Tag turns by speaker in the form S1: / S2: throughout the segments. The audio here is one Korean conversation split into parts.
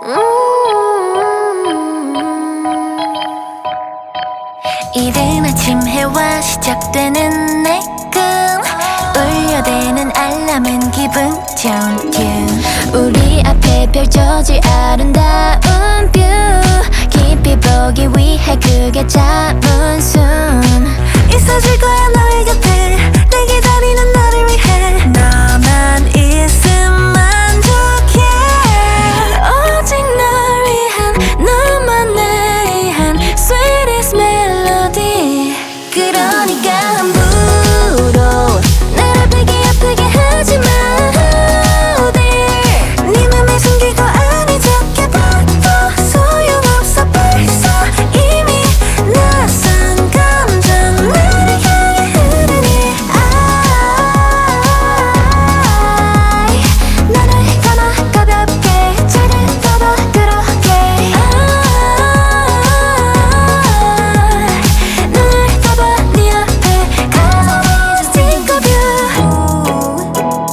S1: 이른 아침 해와 시작되는 내 꿈 울려대는 알람은 기분 좋은 큐 우리 앞에 펼쳐질 아름다운 뷰 깊이 보기 위해 크게 잡은 숨 있어줄 거야 너의 곁에 내 기다리는 너를 위해 너만 있으면 좋게 오직 널 위한 너만을 위한 sweetest melody 그러니까 함부로 날 아프게 하지마 어딜 네 맘에 숨기고 아니 적게 봐도 소용없어 벌써 이미 낯선 감정 나를 향해 흐르니 너를 감아 가볍게 차가워봐 그렇게 눈을 떠봐 네 앞에 가서 think of you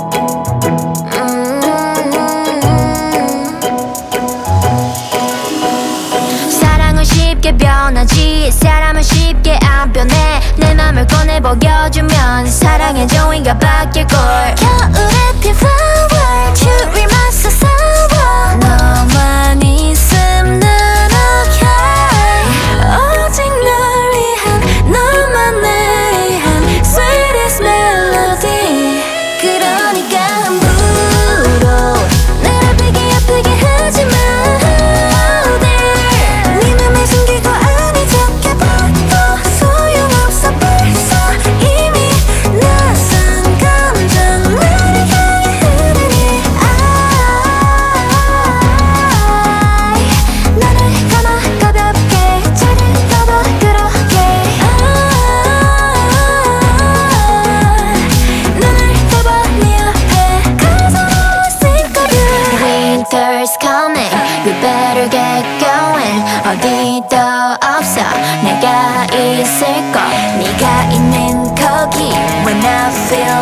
S1: 사랑은 쉽게 변하지 사람은 쉽게 안 변해 내 맘을 꺼내 먹여주면 사랑의 종이가 바뀔걸 겨울에 핀 flower 추위만 쏟아워 너만 있음 난 okay 오직 널 위한 너만을 위한 sweetest melody 그러니까 함부로 날 아프게 하지마 어딜 네 맘에 숨기고 아니 적게 봐도 소용없어 벌써 이미 낯선 감정 나를 향해 흐르니 너를 감아 가볍게 차가워봐 그렇게 눈을 떠봐 네 앞에 가서 think of you Winter's coming You better get going 어디도 없어 내가 있을걸 네가 있는 거기 When I feel